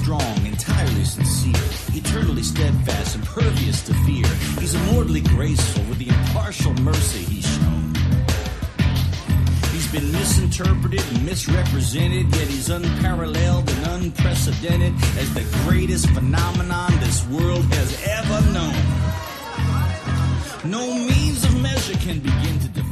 strong, entirely sincere, eternally steadfast, impervious to fear. He's immortally graceful with the impartial mercy he's shown. He's been misinterpreted and misrepresented, yet he's unparalleled and unprecedented as the greatest phenomenon this world has ever known. No means of measure can begin to define